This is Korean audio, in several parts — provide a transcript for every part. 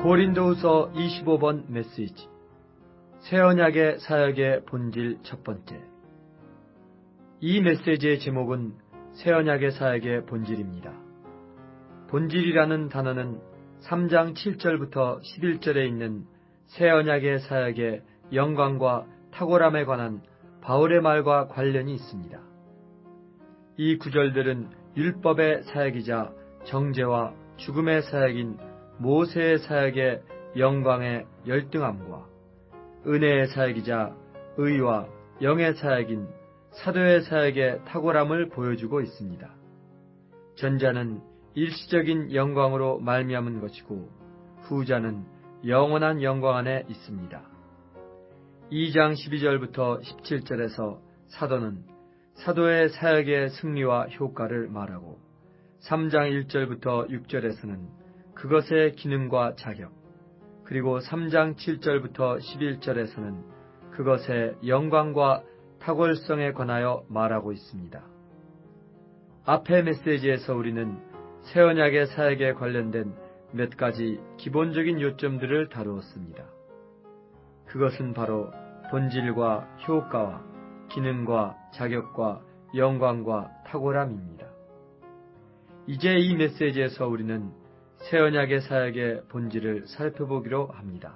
고린도후서 25번 메시지 새언약의 사역의 본질 첫 번째. 이 메시지의 제목은 새언약의 사역의 본질입니다. 본질이라는 단어는 3장 7절부터 11절에 있는 새언약의 사역의 영광과 탁월함에 관한 바울의 말과 관련이 있습니다. 이 구절들은 율법의 사역이자 정죄와 죽음의 사역인 모세의 사역의 영광의 열등함과 은혜의 사역이자 의와 영의 사역인 사도의 사역의 탁월함을 보여주고 있습니다. 전자는 일시적인 영광으로 말미암은 것이고 후자는 영원한 영광 안에 있습니다. 2장 12절부터 17절에서 사도는 사도의 사역의 승리와 효과를 말하고 3장 1절부터 6절에서는 그것의 기능과 자격, 그리고 3장 7절부터 11절에서는 그것의 영광과 탁월성에 관하여 말하고 있습니다. 앞의 메시지에서 우리는 새언약의 사역에 관련된 몇 가지 기본적인 요점들을 다루었습니다. 그것은 바로 본질과 효과와 기능과 자격과 영광과 탁월함입니다. 이제 이 메시지에서 우리는 새언약의 사역의 본질을 살펴보기로 합니다.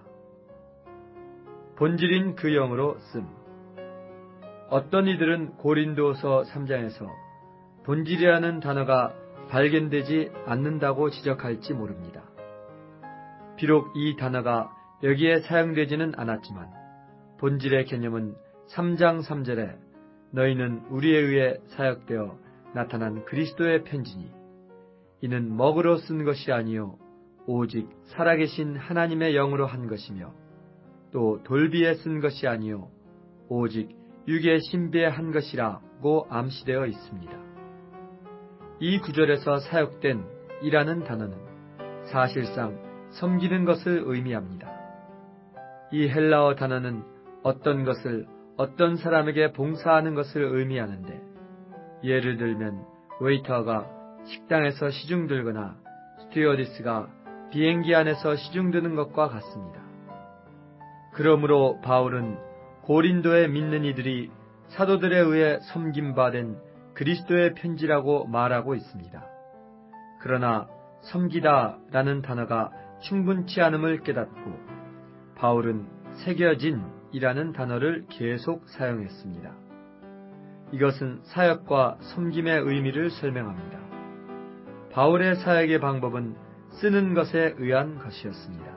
본질인 그 영으로 씀. 어떤 이들은 고린도서 3장에서 본질이라는 단어가 발견되지 않는다고 지적할지 모릅니다. 비록 이 단어가 여기에 사용되지는 않았지만 본질의 개념은 3장 3절에 너희는 우리에 의해 사역되어 나타난 그리스도의 편지니 이는 먹으로 쓴 것이 아니요 오직 살아계신 하나님의 영으로 한 것이며 또 돌비에 쓴 것이 아니요 오직 육의 신비에 한 것이라고 암시되어 있습니다. 이 구절에서 사용된 이라는 단어는 사실상 섬기는 것을 의미합니다. 이 헬라어 단어는 어떤 것을 어떤 사람에게 봉사하는 것을 의미하는데 예를 들면 웨이터가 식당에서 시중 들거나 스튜어디스가 비행기 안에서 시중 드는 것과 같습니다. 그러므로 바울은 고린도에 믿는 이들이 사도들에 의해 섬김받은 그리스도의 편지라고 말하고 있습니다. 그러나 섬기다라는 단어가 충분치 않음을 깨닫고 바울은 새겨진이라는 단어를 계속 사용했습니다. 이것은 사역과 섬김의 의미를 설명합니다. 바울의 사역의 방법은 쓰는 것에 의한 것이었습니다.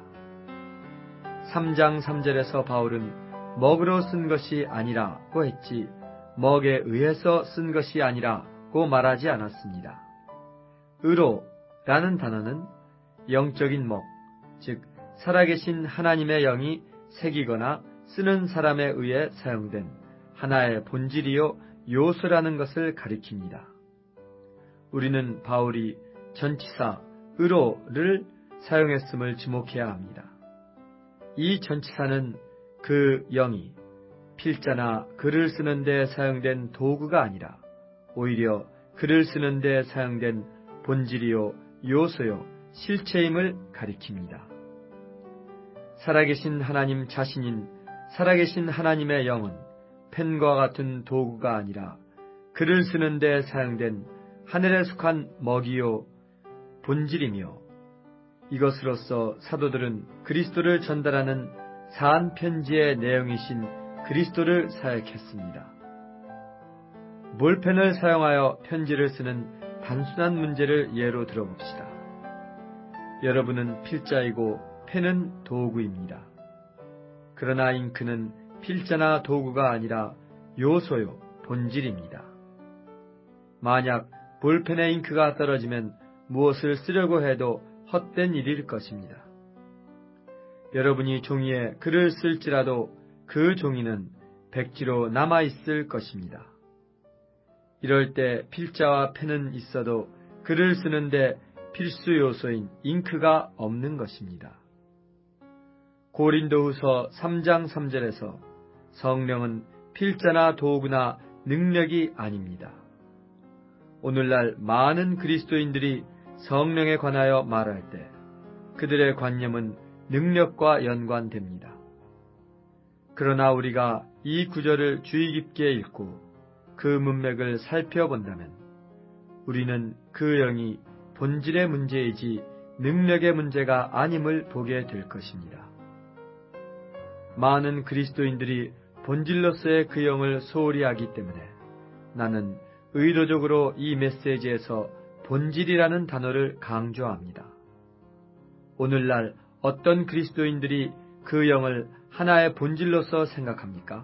3장 3절에서 바울은 먹으로 쓴 것이 아니라고 했지 먹에 의해서 쓴 것이 아니라고 말하지 않았습니다. 의로라는 단어는 영적인 먹, 즉 살아계신 하나님의 영이 새기거나 쓰는 사람에 의해 사용된 하나의 본질이요 요소라는 것을 가리킵니다. 우리는 바울이 전치사 의로를 사용했음을 주목해야 합니다. 이 전치사는 그 영이 필자나 글을 쓰는 데 사용된 도구가 아니라 오히려 글을 쓰는 데 사용된 본질이요 요소요 실체임을 가리킵니다. 살아계신 하나님 자신인 살아계신 하나님의 영은 펜과 같은 도구가 아니라 글을 쓰는 데 사용된 하늘에 속한 먹이요 본질이며 이것으로서 사도들은 그리스도를 전달하는 사한 편지의 내용이신 그리스도를 사역했습니다. 볼펜을 사용하여 편지를 쓰는 단순한 문제를 예로 들어봅시다. 여러분은 필자이고 펜은 도구입니다. 그러나 잉크는 필자나 도구가 아니라 요소요 본질입니다. 만약 볼펜에 잉크가 떨어지면 무엇을 쓰려고 해도 헛된 일일 것입니다. 여러분이 종이에 글을 쓸지라도 그 종이는 백지로 남아있을 것입니다. 이럴 때 필자와 펜은 있어도 글을 쓰는데 필수 요소인 잉크가 없는 것입니다. 고린도후서 3장 3절에서 성령은 필자나 도구나 능력이 아닙니다. 오늘날 많은 그리스도인들이 성령에 관하여 말할 때 그들의 관념은 능력과 연관됩니다. 그러나 우리가 이 구절을 주의 깊게 읽고 그 문맥을 살펴본다면 우리는 그 영이 본질의 문제이지 능력의 문제가 아님을 보게 될 것입니다. 많은 그리스도인들이 본질로서의 그 영을 소홀히 하기 때문에 나는 의도적으로 이 메시지에서 본질이라는 단어를 강조합니다. 오늘날 어떤 그리스도인들이 그 영을 하나의 본질로서 생각합니까?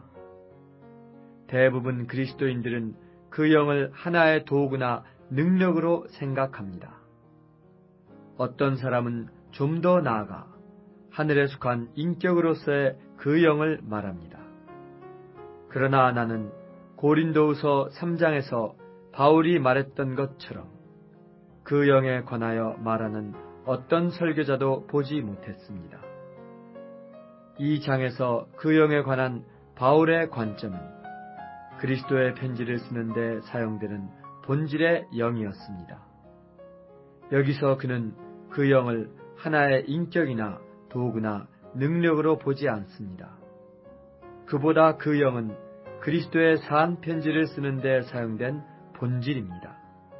대부분 그리스도인들은 그 영을 하나의 도구나 능력으로 생각합니다. 어떤 사람은 좀 더 나아가 하늘에 속한 인격으로서의 그 영을 말합니다. 그러나 나는 고린도후서 3장에서 바울이 말했던 것처럼 그 영에 관하여 말하는 어떤 설교자도 보지 못했습니다. 이 장에서 그 영에 관한 바울의 관점은 그리스도의 편지를 쓰는 데 사용되는 본질의 영이었습니다. 여기서 그는 그 영을 하나의 인격이나 도구나 능력으로 보지 않습니다. 그보다 그 영은 그리스도의 산 편지를 쓰는 데 사용된 본질입니다.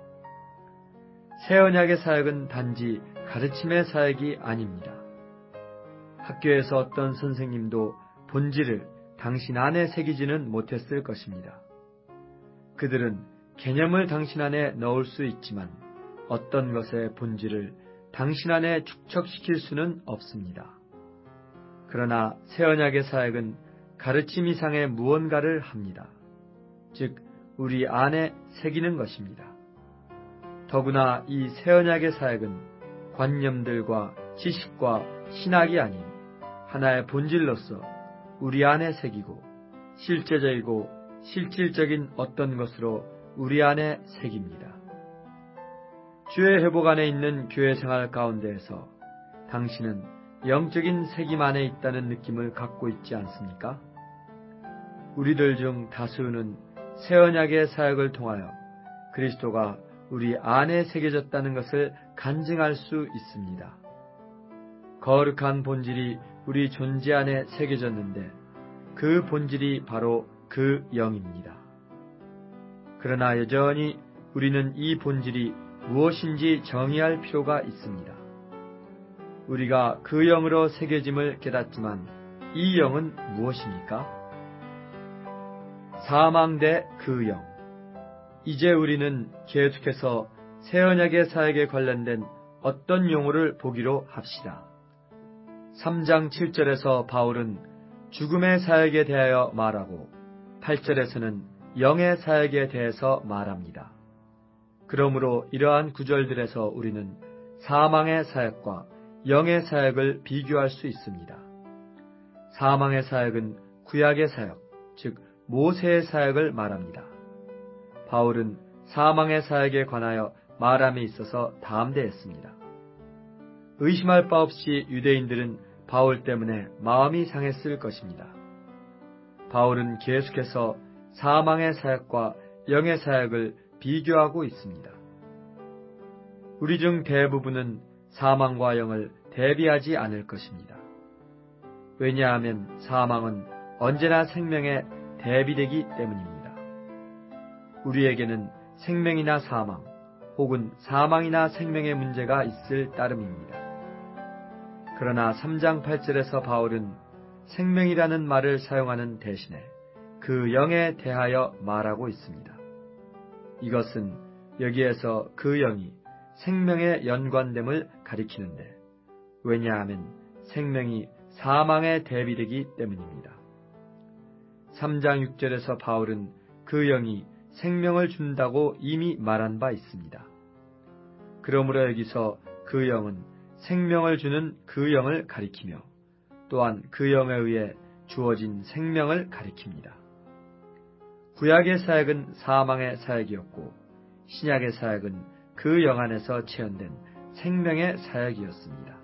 새 언약의 사역은 단지 가르침의 사역이 아닙니다. 학교에서 어떤 선생님도 본질을 당신 안에 새기지는 못했을 것입니다. 그들은 개념을 당신 안에 넣을 수 있지만 어떤 것의 본질을 당신 안에 축적시킬 수는 없습니다. 그러나 새 언약의 사역은 가르침 이상의 무언가를 합니다. 즉 우리 안에 새기는 것입니다. 더구나 이 새 언약의 사역은 관념들과 지식과 신학이 아닌 하나의 본질로서 우리 안에 새기고 실제적이고 실질적인 어떤 것으로 우리 안에 새깁니다. 주의 회복 안에 있는 교회 생활 가운데에서 당신은 영적인 새김 안에 있다는 느낌을 갖고 있지 않습니까? 우리들 중 다수는 새 언약의 사역을 통하여 그리스도가 우리 안에 새겨졌다는 것을 간증할 수 있습니다. 거룩한 본질이 우리 존재 안에 새겨졌는데 그 본질이 바로 그 영입니다. 그러나 여전히 우리는 이 본질이 무엇인지 정의할 필요가 있습니다. 우리가 그 영으로 새겨짐을 깨닫지만 이 영은 무엇입니까? 사망대 그 영. 이제 우리는 계속해서 새 언약의 사역에 관련된 어떤 용어를 보기로 합시다. 3장 7절에서 바울은 죽음의 사역에 대하여 말하고 8절에서는 영의 사역에 대해서 말합니다. 그러므로 이러한 구절들에서 우리는 사망의 사역과 영의 사역을 비교할 수 있습니다. 사망의 사역은 구약의 사역, 즉 모세의 사역을 말합니다. 바울은 사망의 사역에 관하여 말함에 있어서 담대했습니다. 의심할 바 없이 유대인들은 바울 때문에 마음이 상했을 것입니다. 바울은 계속해서 사망의 사역과 영의 사역을 비교하고 있습니다. 우리 중 대부분은 사망과 영을 대비하지 않을 것입니다. 왜냐하면 사망은 언제나 생명에 대비되기 때문입니다. 우리에게는 생명이나 사망, 혹은 사망이나 생명의 문제가 있을 따름입니다. 그러나 3장 8절에서 바울은 생명이라는 말을 사용하는 대신에 그 영에 대하여 말하고 있습니다. 이것은 여기에서 그 영이 생명에 연관됨을 가리키는데 왜냐하면 생명이 사망에 대비되기 때문입니다. 3장 6절에서 바울은 그 영이 생명을 준다고 이미 말한 바 있습니다. 그러므로 여기서 그 영은 생명을 주는 그 영을 가리키며 또한 그 영에 의해 주어진 생명을 가리킵니다. 구약의 사역은 사망의 사역이었고 신약의 사역은 그 영 안에서 체현된 생명의 사역이었습니다.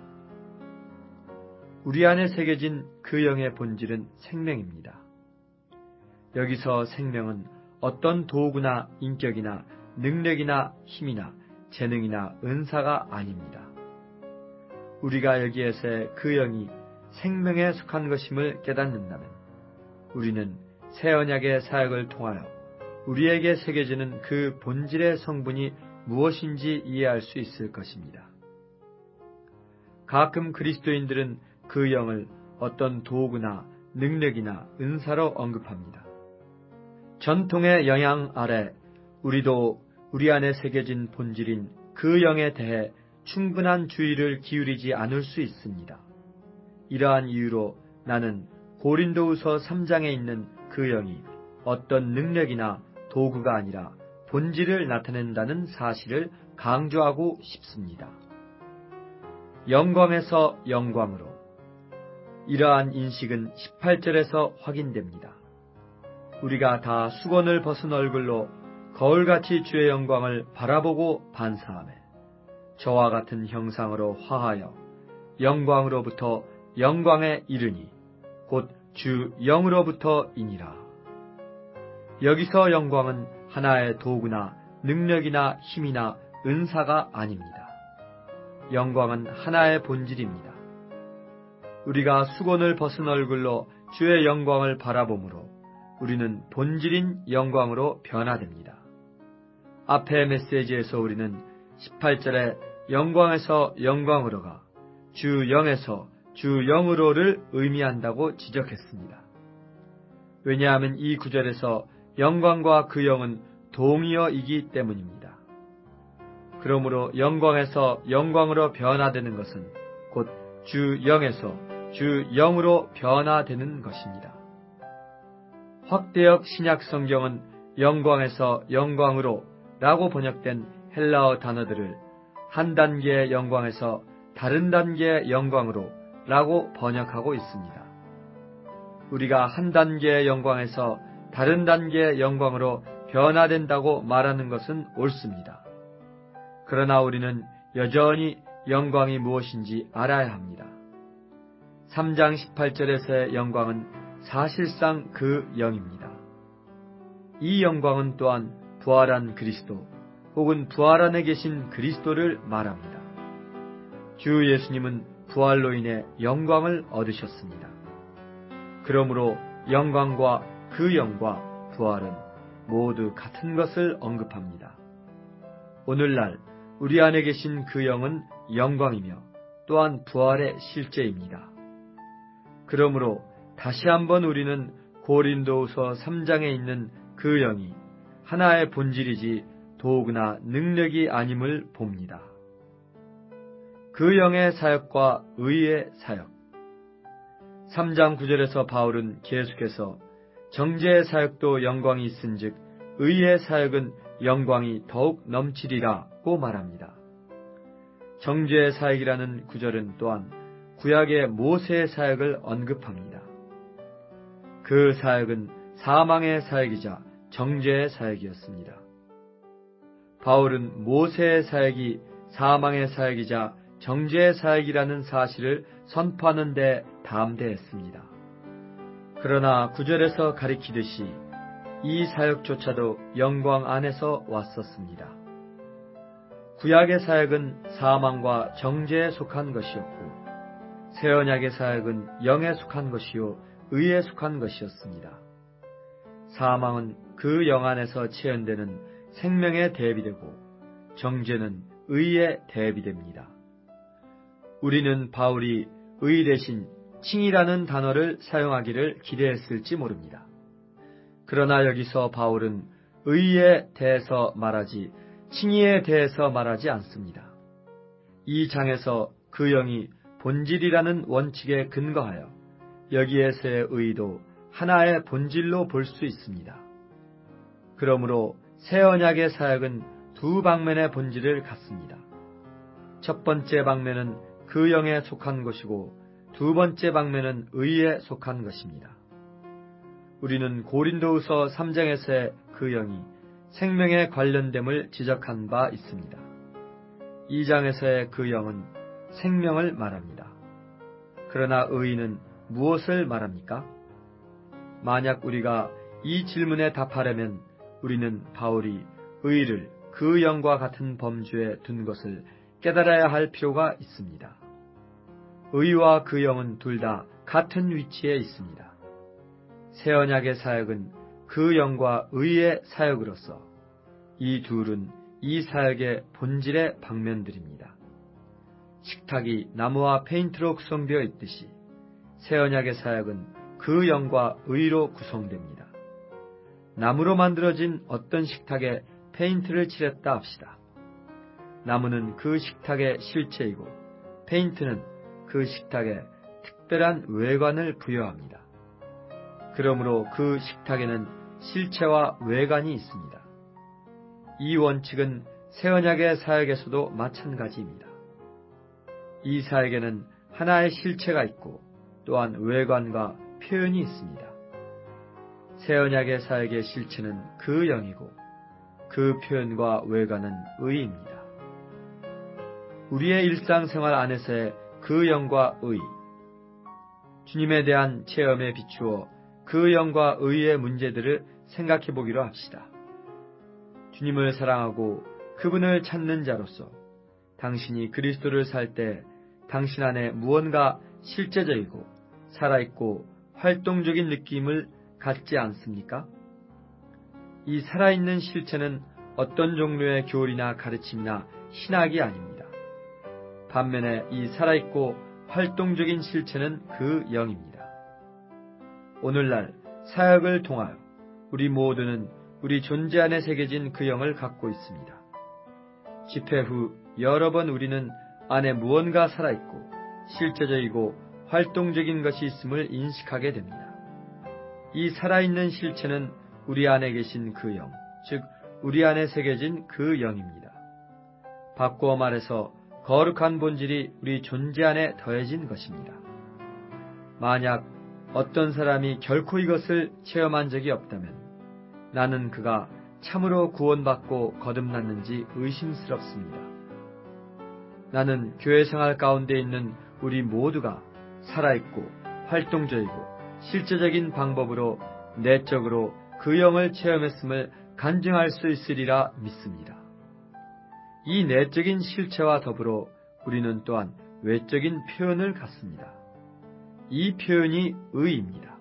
우리 안에 새겨진 그 영의 본질은 생명입니다. 여기서 생명은 어떤 도구나 인격이나 능력이나 힘이나 재능이나 은사가 아닙니다. 우리가 여기에서의 그 영이 생명에 속한 것임을 깨닫는다면 우리는 새 언약의 사역을 통하여 우리에게 새겨지는 그 본질의 성분이 무엇인지 이해할 수 있을 것입니다. 가끔 그리스도인들은 그 영을 어떤 도구나 능력이나 은사로 언급합니다. 전통의 영향 아래 우리도 우리 안에 새겨진 본질인 그 영에 대해 충분한 주의를 기울이지 않을 수 있습니다. 이러한 이유로 나는 고린도후서 3장에 있는 그 영이 어떤 능력이나 도구가 아니라 본질을 나타낸다는 사실을 강조하고 싶습니다. 영광에서 영광으로. 이러한 인식은 18절에서 확인됩니다. 우리가 다 수건을 벗은 얼굴로 거울같이 주의 영광을 바라보고 반사하며 저와 같은 형상으로 화하여 영광으로부터 영광에 이르니 곧 주 영으로부터이니라. 여기서 영광은 하나의 도구나 능력이나 힘이나 은사가 아닙니다. 영광은 하나의 본질입니다. 우리가 수건을 벗은 얼굴로 주의 영광을 바라보므로 우리는 본질인 영광으로 변화됩니다. 앞의 메시지에서 우리는 18절에 영광에서 영광으로가 주 영에서 주 영으로를 의미한다고 지적했습니다. 왜냐하면 이 구절에서 영광과 그 영은 동의어이기 때문입니다. 그러므로 영광에서 영광으로 변화되는 것은 곧 주 영에서 주 영으로 변화되는 것입니다. 확대역 신약 성경은 영광에서 영광으로 라고 번역된 헬라어 단어들을 한 단계의 영광에서 다른 단계의 영광으로 라고 번역하고 있습니다. 우리가 한 단계의 영광에서 다른 단계의 영광으로 변화된다고 말하는 것은 옳습니다. 그러나 우리는 여전히 영광이 무엇인지 알아야 합니다. 3장 18절에서의 영광은 사실상 그 영입니다. 이 영광은 또한 부활한 그리스도 혹은 부활 안에 계신 그리스도를 말합니다. 주 예수님은 부활로 인해 영광을 얻으셨습니다. 그러므로 영광과 그 영과 부활은 모두 같은 것을 언급합니다. 오늘날 우리 안에 계신 그 영은 영광이며 또한 부활의 실제입니다. 그러므로 다시 한번 우리는 고린도후서 3장에 있는 그 영이 하나의 본질이지 도구나 능력이 아님을 봅니다. 그 영의 사역과 의의 사역. 3장 9절에서 바울은 계속해서 정죄의 사역도 영광이 있은즉 의의 사역은 영광이 더욱 넘치리라고 말합니다. 정죄의 사역이라는 구절은 또한 구약의 모세의 사역을 언급합니다. 그 사역은 사망의 사역이자 정죄의 사역이었습니다. 바울은 모세의 사역이 사망의 사역이자 정죄의 사역이라는 사실을 선포하는 데 담대했습니다. 그러나 9절에서 가리키듯이 이 사역조차도 영광 안에서 왔었습니다. 구약의 사역은 사망과 정죄에 속한 것이었고 새 언약의 사역은 영에 속한 것이요 의에 속한 것이었습니다. 사망은 그 영 안에서 체현되는 생명에 대비되고 정죄는 의에 대비됩니다. 우리는 바울이 의 대신 칭이라는 단어를 사용하기를 기대했을지 모릅니다. 그러나 여기서 바울은 의에 대해서 말하지 칭의에 대해서 말하지 않습니다. 이 장에서 그 영이 본질이라는 원칙에 근거하여 여기에서의 의도 하나의 본질로 볼 수 있습니다. 그러므로 새 언약의 사역은 두 방면의 본질을 갖습니다. 첫 번째 방면은 그 영에 속한 것이고 두 번째 방면은 의에 속한 것입니다. 우리는 고린도후서 3장에서의 그 영이 생명에 관련됨을 지적한 바 있습니다. 2장에서의 그 영은 생명을 말합니다. 그러나 의는 무엇을 말합니까? 만약 우리가 이 질문에 답하려면 우리는 바울이 의를 그 영과 같은 범주에 둔 것을 깨달아야 할 필요가 있습니다. 의와 그 영은 둘 다 같은 위치에 있습니다. 새 언약의 사역은 그 영과 의의 사역으로서 이 둘은 이 사역의 본질의 방면들입니다. 식탁이 나무와 페인트로 구성되어 있듯이 새 언약의 사역은 그 영과 의로 구성됩니다. 나무로 만들어진 어떤 식탁에 페인트를 칠했다 합시다. 나무는 그 식탁의 실체이고 페인트는 그 식탁에 특별한 외관을 부여합니다. 그러므로 그 식탁에는 실체와 외관이 있습니다. 이 원칙은 새 언약의 사역에서도 마찬가지입니다. 이 사역에는 하나의 실체가 있고 또한 외관과 표현이 있습니다. 새 언약의 사역의 실체는 그 영이고 그 표현과 외관은 의입니다. 우리의 일상생활 안에서의 그 영과 의, 주님에 대한 체험에 비추어 그 영과 의의 문제들을 생각해 보기로 합시다. 주님을 사랑하고 그분을 찾는 자로서 당신이 그리스도를 살 때 당신 안에 무언가 실제적이고 살아있고 활동적인 느낌을 갖지 않습니까? 이 살아있는 실체는 어떤 종류의 교리나 가르침이나 신학이 아닙니다. 반면에 이 살아있고 활동적인 실체는 그 영입니다. 오늘날 사역을 통하여 우리 모두는 우리 존재 안에 새겨진 그 영을 갖고 있습니다. 집회 후 여러 번 우리는 안에 무언가 살아있고 실제적이고 활동적인 것이 있음을 인식하게 됩니다. 이 살아있는 실체는 우리 안에 계신 그 영, 즉 우리 안에 새겨진 그 영입니다. 바꾸어 말해서 거룩한 본질이 우리 존재 안에 더해진 것입니다. 만약 어떤 사람이 결코 이것을 체험한 적이 없다면 나는 그가 참으로 구원받고 거듭났는지 의심스럽습니다. 나는 교회 생활 가운데 있는 우리 모두가 살아있고 활동적이고 실제적인 방법으로 내적으로 그 영을 체험했음을 간증할 수 있으리라 믿습니다. 이 내적인 실체와 더불어 우리는 또한 외적인 표현을 갖습니다. 이 표현이 의입니다.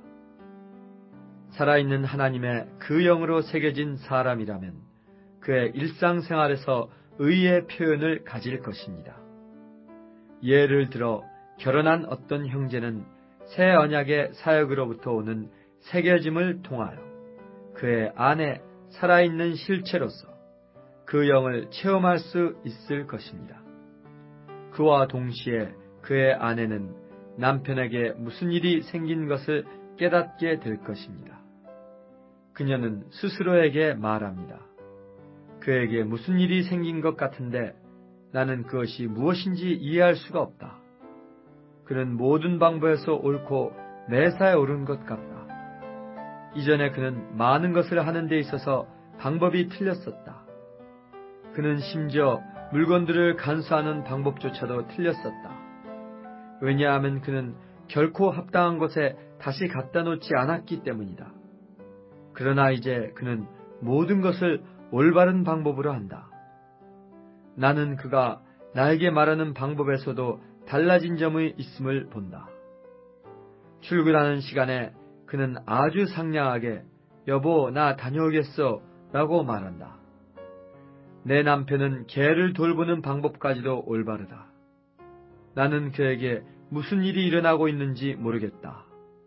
살아있는 하나님의 그 영으로 새겨진 사람이라면 그의 일상생활에서 의의 표현을 가질 것입니다. 예를 들어 결혼한 어떤 형제는 새 언약의 사역으로부터 오는 새겨짐을 통하여 그의 안에 살아있는 실체로서 그 영을 체험할 수 있을 것입니다. 그와 동시에 그의 아내는 남편에게 무슨 일이 생긴 것을 깨닫게 될 것입니다. 그녀는 스스로에게 말합니다. 그에게 무슨 일이 생긴 것 같은데 나는 그것이 무엇인지 이해할 수가 없다. 그는 모든 방법에서 옳고 매사에 옳은 것 같다. 이전에 그는 많은 것을 하는 데 있어서 방법이 틀렸었다. 그는 심지어 물건들을 간수하는 방법조차도 틀렸었다. 왜냐하면 그는 결코 합당한 곳에 다시 갖다 놓지 않았기 때문이다. 그러나 이제 그는 모든 것을 올바른 방법으로 한다. 나는 그가 나에게 말하는 방법에서도 달라진 점이 있음을 본다. 출근하는 시간에 그는 아주 상냥하게 여보 나 다녀오겠어 라고 말한다. 내 남편은 개를 돌보는 방법까지도 올바르다. 나는 그에게 무슨 일이 일어나고 있는지 모르겠다.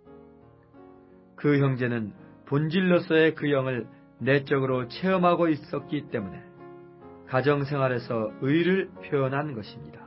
그 형제는 본질로서의 그 영을 내적으로 체험하고 있었기 때문에 가정생활에서 의를 표현한 것입니다.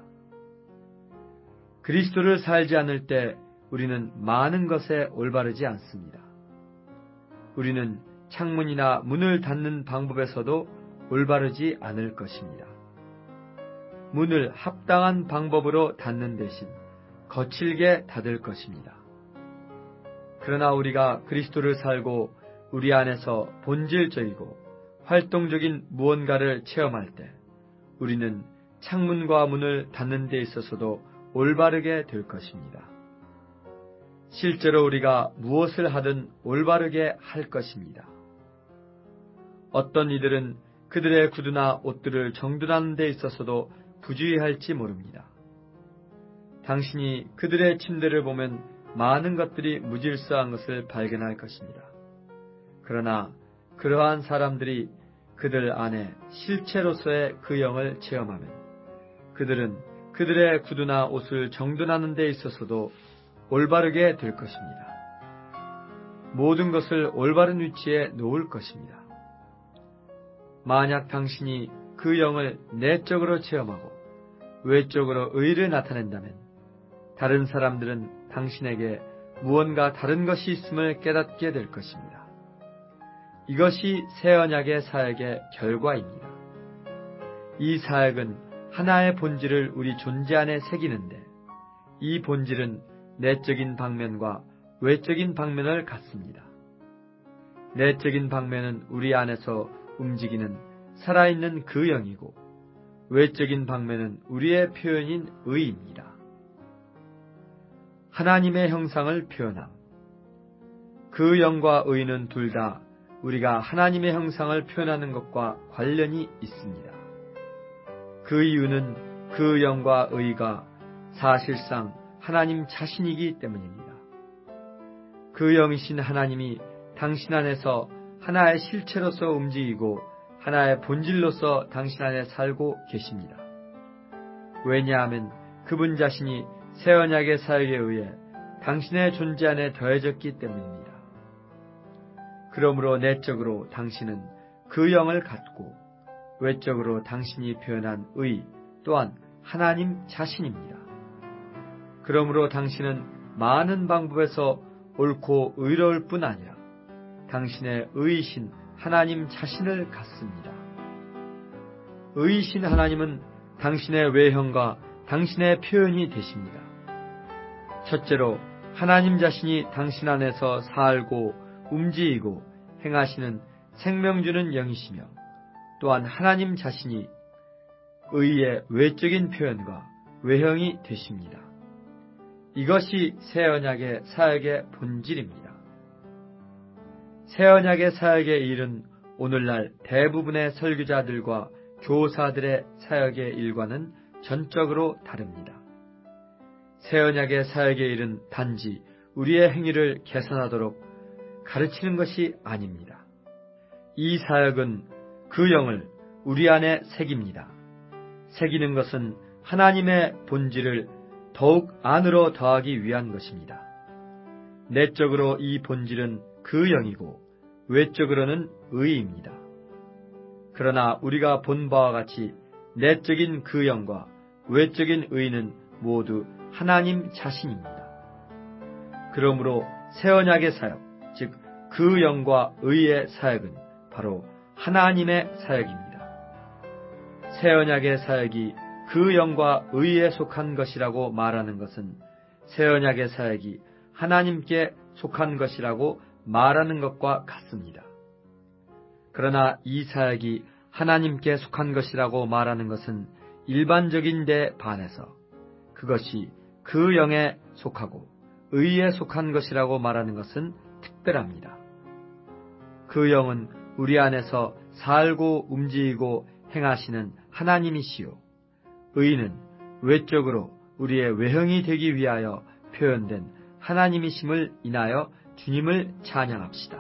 그리스도를 살지 않을 때 우리는 많은 것에 올바르지 않습니다. 우리는 창문이나 문을 닫는 방법에서도 올바르지 않을 것입니다. 문을 합당한 방법으로 닫는 대신 거칠게 닫을 것입니다. 그러나 우리가 그리스도를 살고 우리 안에서 본질적이고 활동적인 무언가를 체험할 때 우리는 창문과 문을 닫는 데 있어서도 올바르게 될 것입니다. 실제로 우리가 무엇을 하든 올바르게 할 것입니다. 어떤 이들은 그들의 구두나 옷들을 정돈하는 데 있어서도 부주의할지 모릅니다. 당신이 그들의 침대를 보면 많은 것들이 무질서한 것을 발견할 것입니다. 그러나 그러한 사람들이 그들 안에 실체로서의 그 영을 체험하면 그들은 그들의 구두나 옷을 정돈하는 데 있어서도 올바르게 될 것입니다. 모든 것을 올바른 위치에 놓을 것입니다. 만약 당신이 그 영을 내적으로 체험하고 외적으로 의를 나타낸다면 다른 사람들은 당신에게 무언가 다른 것이 있음을 깨닫게 될 것입니다. 이것이 새 언약의 사역의 결과입니다. 이 사역은 하나의 본질을 우리 존재 안에 새기는데 이 본질은 내적인 방면과 외적인 방면을 갖습니다. 내적인 방면은 우리 안에서 움직이는 살아있는 그 영이고 외적인 방면은 우리의 표현인 의입니다. 하나님의 형상을 표현함. 그 영과 의는 둘 다 우리가 하나님의 형상을 표현하는 것과 관련이 있습니다. 그 이유는 그 영과 의가 사실상 하나님 자신이기 때문입니다. 그 영이신 하나님이 당신 안에서 하나의 실체로서 움직이고 하나의 본질로서 당신 안에 살고 계십니다. 왜냐하면 그분 자신이 새 언약의 사역에 의해 당신의 존재 안에 더해졌기 때문입니다. 그러므로 내적으로 당신은 그 영을 갖고 외적으로 당신이 표현한 의 또한 하나님 자신입니다. 그러므로 당신은 많은 방법에서 옳고 의로울 뿐 아니라 당신의 의이신 하나님 자신을 갖습니다. 의이신 하나님은 당신의 외형과 당신의 표현이 되십니다. 첫째로 하나님 자신이 당신 안에서 살고 움직이고 행하시는 생명 주는 영이시며 또한 하나님 자신이 의의 외적인 표현과 외형이 되십니다. 이것이 새 언약의 사역의 본질입니다. 새 언약의 사역의 일은 오늘날 대부분의 설교자들과 교사들의 사역의 일과는 전적으로 다릅니다. 새 언약의 사역의 일은 단지 우리의 행위를 개선하도록 가르치는 것이 아닙니다. 이 사역은 그 영을 우리 안에 새깁니다. 새기는 것은 하나님의 본질을 더욱 안으로 더하기 위한 것입니다. 내적으로 이 본질은 그 영이고 외적으로는 의입니다. 그러나 우리가 본 바와 같이 내적인 그 영과 외적인 의는 모두 하나님 자신입니다. 그러므로 새 언약의 사역, 즉 그 영과 의의 사역은 바로 하나님의 사역입니다. 새 언약의 사역이 그 영과 의에 속한 것이라고 말하는 것은 새 언약의 사역이 하나님께 속한 것이라고 말하는 것과 같습니다. 그러나 이 사역이 하나님께 속한 것이라고 말하는 것은 일반적인 데 반해서 그것이 그 영에 속하고 의에 속한 것이라고 말하는 것은 특별합니다. 그 영은 우리 안에서 살고 움직이고 행하시는 하나님이시요 의는 외적으로 우리의 외형이 되기 위하여 표현된 하나님이심을 인하여 주님을 찬양합시다.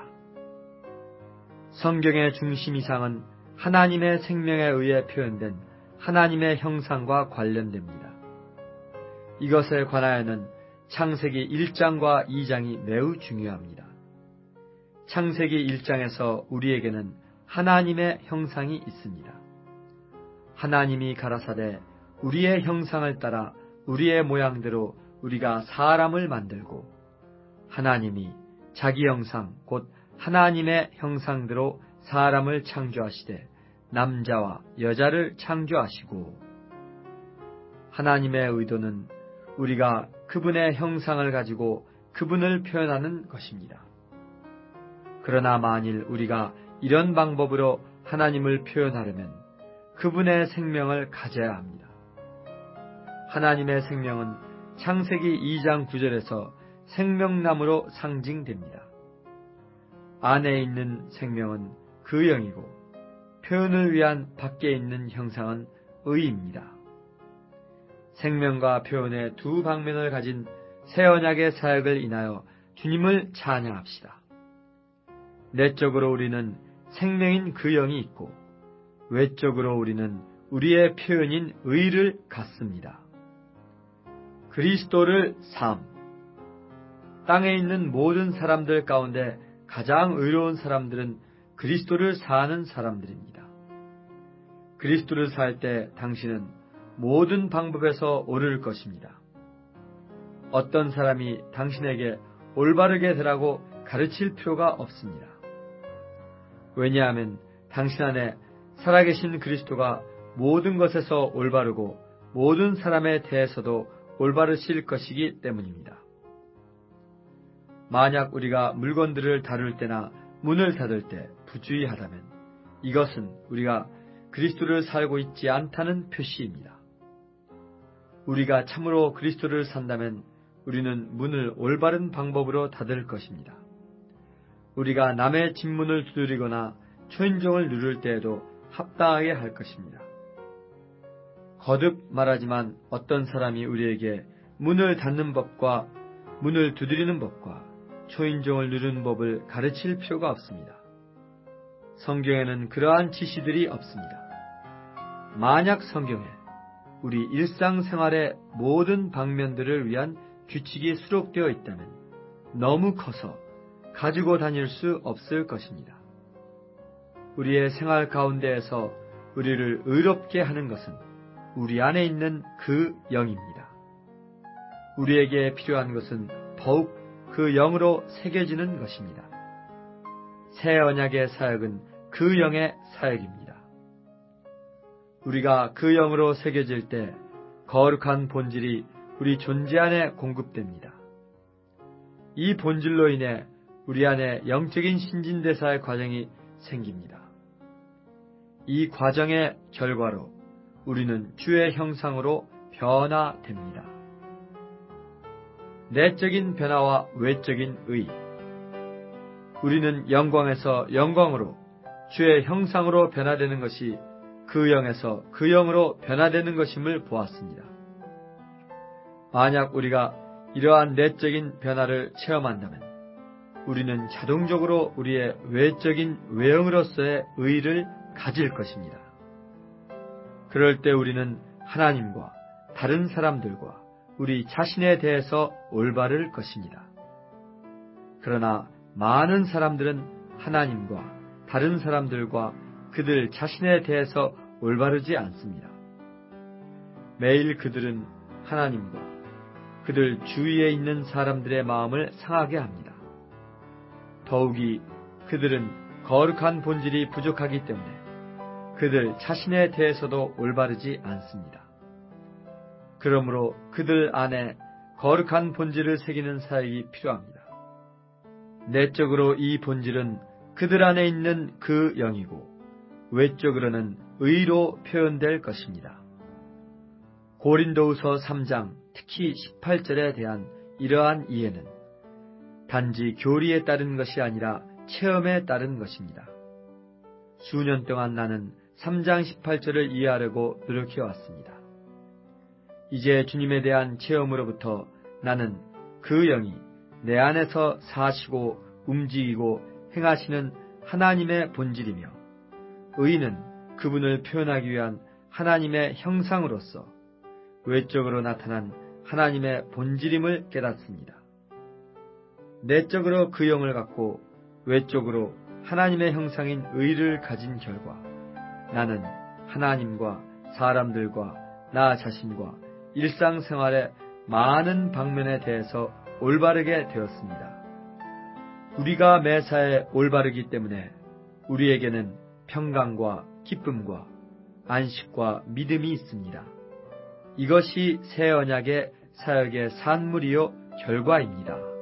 성경의 중심 이상은 하나님의 생명에 의해 표현된 하나님의 형상과 관련됩니다. 이것에 관하여는 창세기 1장과 2장이 매우 중요합니다. 창세기 1장에서 우리에게는 하나님의 형상이 있습니다. 하나님이 가라사대 우리의 형상을 따라 우리의 모양대로 우리가 사람을 만들고 하나님이 자기 형상 곧 하나님의 형상대로 사람을 창조하시되 남자와 여자를 창조하시고 하나님의 의도는 우리가 그분의 형상을 가지고 그분을 표현하는 것입니다. 그러나 만일 우리가 이런 방법으로 하나님을 표현하려면 그분의 생명을 가져야 합니다. 하나님의 생명은 창세기 2장 9절에서 생명나무로 상징됩니다. 안에 있는 생명은 그 영이고 표현을 위한 밖에 있는 형상은 의입니다. 생명과 표현의 두 방면을 가진 새 언약의 사역을 인하여 주님을 찬양합시다. 내적으로 우리는 생명인 그 영이 있고 외적으로 우리는 우리의 표현인 의를 갖습니다. 그리스도를 삶. 땅에 있는 모든 사람들 가운데 가장 의로운 사람들은 그리스도를 사는 사람들입니다. 그리스도를 살 때 당신은 모든 방법에서 오를 것입니다. 어떤 사람이 당신에게 올바르게 되라고 가르칠 필요가 없습니다. 왜냐하면 당신 안에 살아계신 그리스도가 모든 것에서 올바르고 모든 사람에 대해서도 올바르실 것이기 때문입니다. 만약 우리가 물건들을 다룰 때나 문을 닫을 때 부주의하다면 이것은 우리가 그리스도를 살고 있지 않다는 표시입니다. 우리가 참으로 그리스도를 산다면 우리는 문을 올바른 방법으로 닫을 것입니다. 우리가 남의 집문을 두드리거나 초인종을 누를 때에도 합당하게 할 것입니다. 거듭 말하지만 어떤 사람이 우리에게 문을 닫는 법과 문을 두드리는 법과 초인종을 누르는 법을 가르칠 필요가 없습니다. 성경에는 그러한 지시들이 없습니다. 만약 성경에 우리 일상생활의 모든 방면들을 위한 규칙이 수록되어 있다면 너무 커서 가지고 다닐 수 없을 것입니다. 우리의 생활 가운데에서 우리를 의롭게 하는 것은 우리 안에 있는 그 영입니다. 우리에게 필요한 것은 더욱 그 영으로 새겨지는 것입니다. 새 언약의 사역은 그 영의 사역입니다. 우리가 그 영으로 새겨질 때 거룩한 본질이 우리 존재 안에 공급됩니다. 이 본질로 인해 우리 안에 영적인 신진대사의 과정이 생깁니다. 이 과정의 결과로 우리는 주의 형상으로 변화됩니다. 내적인 변화와 외적인 의. 우리는 영광에서 영광으로 주의 형상으로 변화되는 것이 그 영에서 그 영으로 변화되는 것임을 보았습니다. 만약 우리가 이러한 내적인 변화를 체험한다면 우리는 자동적으로 우리의 외적인 외형으로서의 의를 가질 것입니다. 그럴 때 우리는 하나님과 다른 사람들과 우리 자신에 대해서 올바를 것입니다. 그러나 많은 사람들은 하나님과 다른 사람들과 그들 자신에 대해서 올바르지 않습니다. 매일 그들은 하나님과 그들 주위에 있는 사람들의 마음을 상하게 합니다. 더욱이 그들은 거룩한 본질이 부족하기 때문에 그들 자신에 대해서도 올바르지 않습니다. 그러므로 그들 안에 거룩한 본질을 새기는 사역이 필요합니다. 내적으로 이 본질은 그들 안에 있는 그 영이고 외적으로는 의로 표현될 것입니다. 고린도후서 3장 특히 18절에 대한 이러한 이해는 단지 교리에 따른 것이 아니라 체험에 따른 것입니다. 수년 동안 나는 3장 18절을 이해하려고 노력해왔습니다. 이제 주님에 대한 체험으로부터 나는 그 영이 내 안에서 사시고 움직이고 행하시는 하나님의 본질이며 의는 그분을 표현하기 위한 하나님의 형상으로서 외적으로 나타난 하나님의 본질임을 깨닫습니다. 내적으로 그 영을 갖고 외적으로 하나님의 형상인 의를 가진 결과 나는 하나님과 사람들과 나 자신과 일상생활의 많은 방면에 대해서 올바르게 되었습니다. 우리가 매사에 올바르기 때문에 우리에게는 평강과 기쁨과 안식과 믿음이 있습니다. 이것이 새 언약의 사역의 산물이요 결과입니다.